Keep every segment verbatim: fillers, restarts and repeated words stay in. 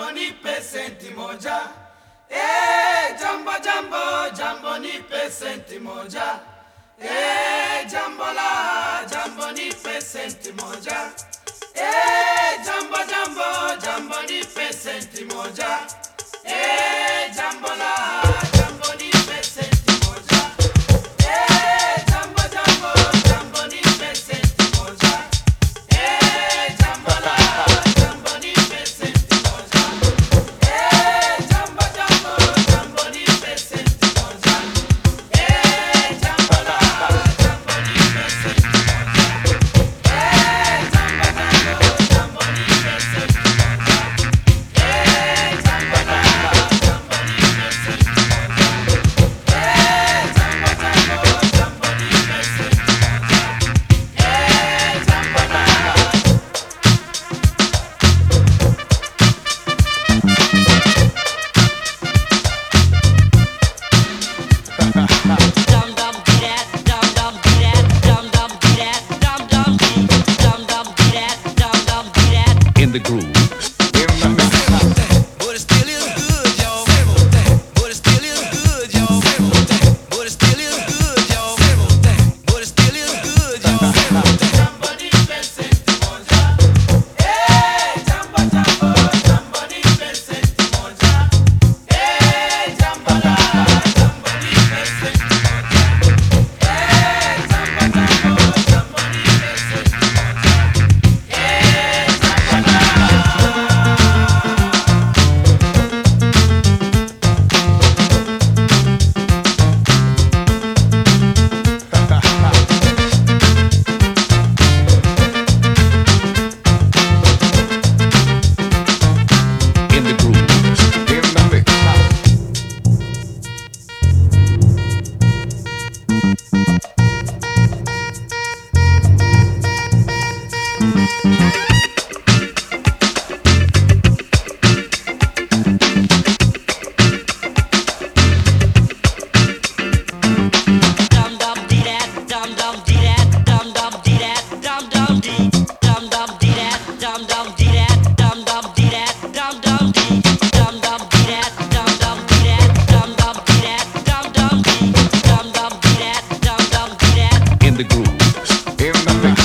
jambo nipe senti moja. Eh, jambo jambo jambo nipe senti moja. Eh, jambo la jambo nipe senti moja. Eh, jambo jambo jambo nipe senti moja. Eh, jambo la jambo nipe senti moja. Eh, jambo jambo jambo nipe senti moja. Eh, jambo la jambo nipe senti moja. Eh, jambo jambo jambo nipe senti moja. Eh, jambo la jambo nipe senti moja. Eh, jambo jambo jambo nipe senti moja. Eh, jambo la jambo nipe senti moja. Eh, jambo jambo jambo nipe senti moja. Eh, jambo la Dum dum dee dat, dum dum dee dat, dum dum dee dat, dum dum dee, dum dum dee dat, dum dum dee dat. In the groove. But it still is good, y'all. But it still is good, y'all. But it still is good, y'all. But it still is good, y'all. jambo nipe senti moja. Eh, jambo jambo jambo nipe senti moja. Eh, jambo la jambo nipe senti moja. Eh, jambo jambo jambo nipe senti moja. Eh, jambo la In the groove. In the mix. Dum dum dee dat, dum dum dee dat, dum dum dee dat, dum dum dee, dum dum dee dat, dum dum dee dat, dum dum dee dat, dum dum dee, dum dum dee dat, dum dum dee dat, dum dum dee dat, dum dum dee, dum dum dee dat, dum dum dee dat. In the groove. In the mix.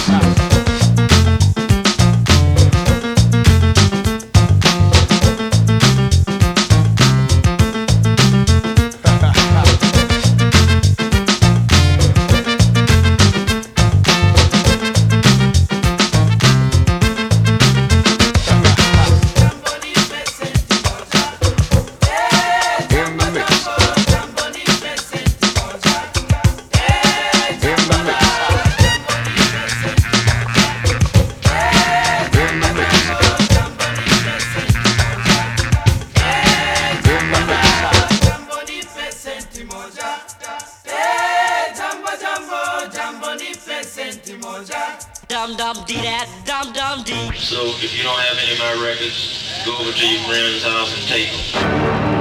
jambo nipe senti moja. Eh, In the mix. jambo nipe senti moja. Eh, In the mix. jambo nipe senti moja. Eh, In the mix. jambo nipe senti moja. Eh, In the mix. jambo nipe senti moja. Eh, jambo jambo jambo nipe senti moja. Dum dum dee dat, dum dum dee. So if you don't have any of my records, go over to your friend's house and take them.